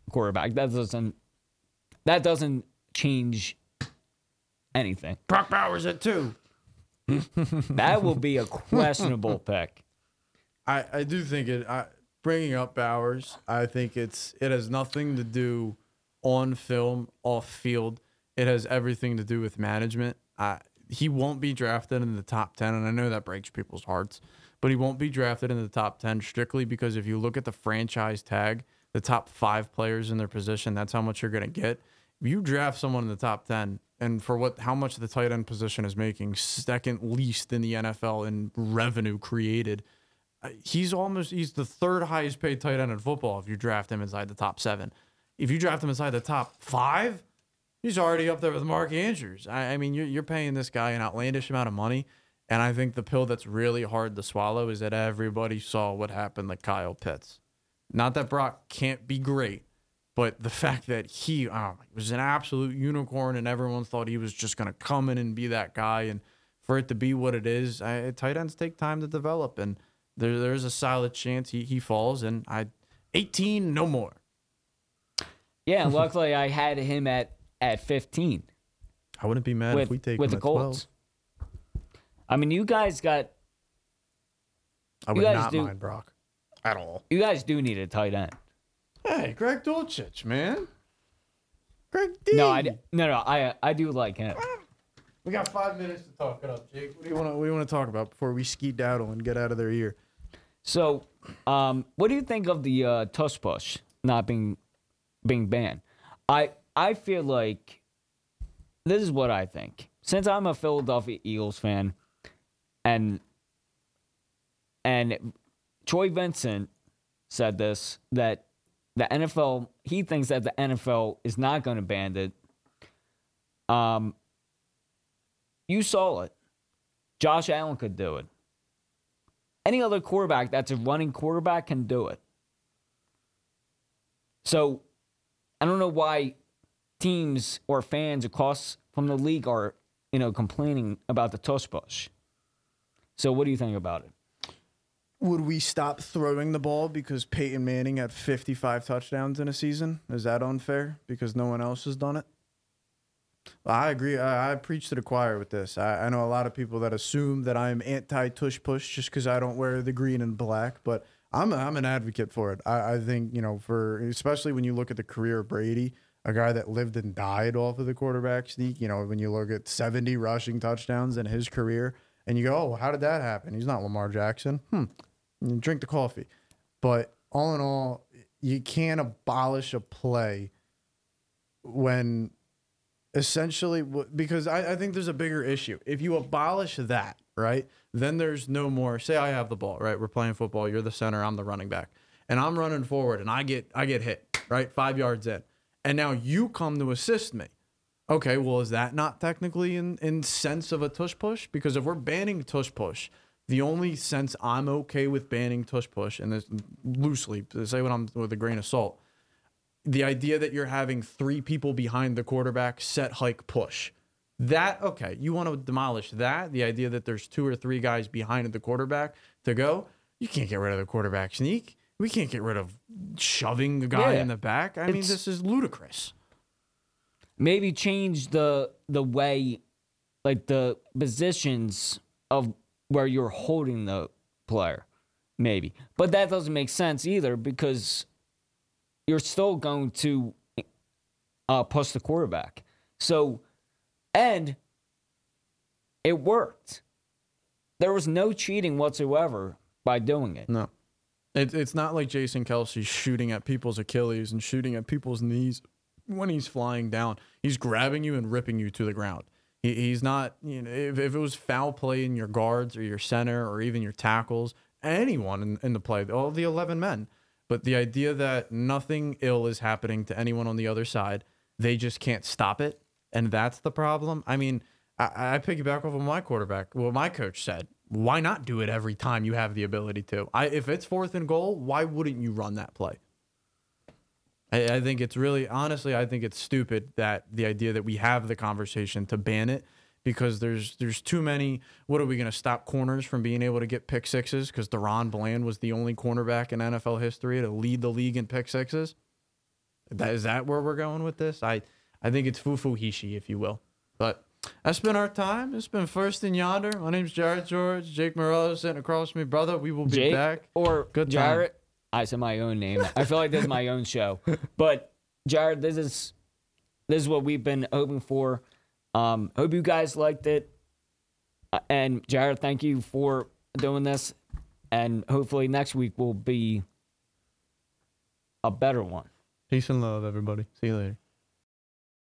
quarterback. That doesn't that doesn't change anything. Brock Bowers at two. That will be a questionable pick. I, I do think it. I, bringing up Bowers, I think it's it has nothing to do on film, off field. It has everything to do with management. I, he won't be drafted in the top ten, and I know that breaks people's hearts, but he won't be drafted in the top ten strictly because if you look at the franchise tag, the top five players in their position, that's how much you're going to get. If you draft someone in the top ten, and for what how much the tight end position is making, second least in the N F L in revenue created, he's almost he's the third highest paid tight end in football if you draft him inside the top seven. If you draft him inside the top five, he's already up there with Mark Andrews. I, I mean, you're, you're paying this guy an outlandish amount of money, and I think the pill that's really hard to swallow is that everybody saw what happened to Kyle Pitts. Not that Brock can't be great, but the fact that he oh, was an absolute unicorn and everyone thought he was just going to come in and be that guy, and for it to be what it is, I, tight ends take time to develop, and There, there's a solid chance he, he falls, and I, eighteen, no more. Yeah, luckily I had him at, at fifteen. I wouldn't be mad with, if we take with him the at Colts. I mean, you guys got. twelve. I would guys not do- mind Brock at all. You guys do need a tight end. Hey, Greg Dulcich, man. Greg D. No, I d- no no I I do like him. We got five minutes to talk it up, Jake. What do you want to what do you want to talk about before we skedaddle and get out of their ear? So, um, what do you think of the uh, tush push not being being banned? I I feel like this is what I think. Since I'm a Philadelphia Eagles fan, and and Troy Vincent said this, that the N F L, he thinks that the N F L is not going to ban it. Um, you saw it. Josh Allen could do it. Any other quarterback that's a running quarterback can do it. So, I don't know why teams or fans across from the league are, you know, complaining about the tush push. So, what do you think about it? Would we stop throwing the ball because Peyton Manning had fifty-five touchdowns in a season? Is that unfair because no one else has done it? Well, I agree. I, I preach to the choir with this. I, I know a lot of people that assume that I'm anti-tush push just because I don't wear the green and black, but I'm a, I'm an advocate for it. I, I think, you know, for especially when you look at the career of Brady, a guy that lived and died off of the quarterback sneak, you know, when you look at seventy rushing touchdowns in his career and you go, oh, how did that happen? He's not Lamar Jackson. Hmm. You drink the coffee. But all in all, you can't abolish a play when essentially, because I, I think there's a bigger issue. If you abolish that, right, then there's no more. Say I have the ball, right? We're playing football. You're the center. I'm the running back. And I'm running forward and I get I get hit, right? Five yards in. And now you come to assist me. Okay, well, is that not technically in, in sense of a tush push? Because if we're banning tush push, the only sense I'm okay with banning tush push, and this loosely, to say what I'm with a grain of salt, the idea that you're having three people behind the quarterback, set, hike, push. That, okay, you want to demolish that, the idea that there's two or three guys behind the quarterback to go, you can't get rid of the quarterback sneak. We can't get rid of shoving the guy Yeah, in the back. I mean, it's- this is ludicrous. Maybe change the the way, like the positions of where you're holding the player, maybe. But that doesn't make sense either because you're still going to uh, push the quarterback. So, and it worked. There was no cheating whatsoever by doing it. No. It, it's not like Jason Kelsey shooting at people's Achilles and shooting at people's knees when he's flying down. He's grabbing you and ripping you to the ground. He, he's not, you know, if, if it was foul play in your guards or your center or even your tackles, anyone in, in the play, all the eleven men. But the idea that nothing ill is happening to anyone on the other side, they just can't stop it. And that's the problem. I mean, I, I piggyback off of my quarterback. Well, my coach said, why not do it every time you have the ability to? I, if it's fourth and goal, why wouldn't you run that play? I, I think it's really, honestly, I think it's stupid that the idea that we have the conversation to ban it because there's there's too many. What are we going to stop corners from being able to get pick sixes? Because DeRon Bland was the only cornerback in N F L history to lead the league in pick sixes. That, is that where we're going with this? I, I think it's fufuhishi, if you will. But that's been our time. It's been First and Yonder. My name's Jared George. Jake Morello sitting across from me. Brother, we will be Jake back. or Good time. Jared. I said my own name. I feel like this is my own show. But Jared, this is this is what we've been hoping for. Um, hope you guys liked it. Uh, And Jared, thank you for doing this. And hopefully next week will be a better one. Peace and love, everybody. See you later.